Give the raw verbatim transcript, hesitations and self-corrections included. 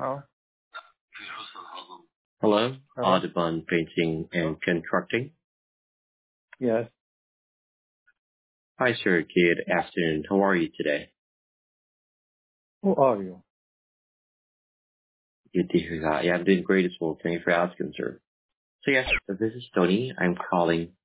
Hello? Hello, Hello? Audubon Painting and Constructing. Yes. Hi, sir. Good afternoon. How are you today? Who are you? Good to hear that. Yeah, I'm doing great as well. Thank you for asking, sir. So yes, this is Tony. I'm calling